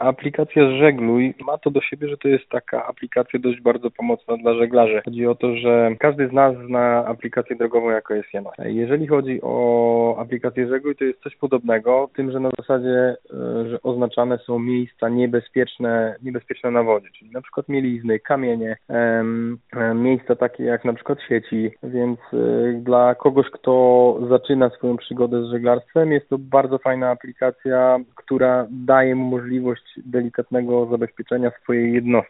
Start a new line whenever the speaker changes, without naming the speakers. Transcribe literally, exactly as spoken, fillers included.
Aplikacja Żegluj ma to do siebie, że to jest taka aplikacja dość bardzo pomocna dla żeglarzy. Chodzi o to, że każdy z nas zna aplikację drogową, jako jest Jenos. Jeżeli chodzi o aplikację Żegluj, to jest coś podobnego, tym, że na zasadzie, że oznaczane są miejsca niebezpieczne, niebezpieczne na wodzie, czyli na przykład mielizny, kamienie, em, miejsca takie jak na przykład sieci, więc y, dla kogoś, kto zaczyna swoją przygodę z żeglarstwem, jest to bardzo fajna aplikacja, która daje mu możliwość delikatnego zabezpieczenia swojej jednostki.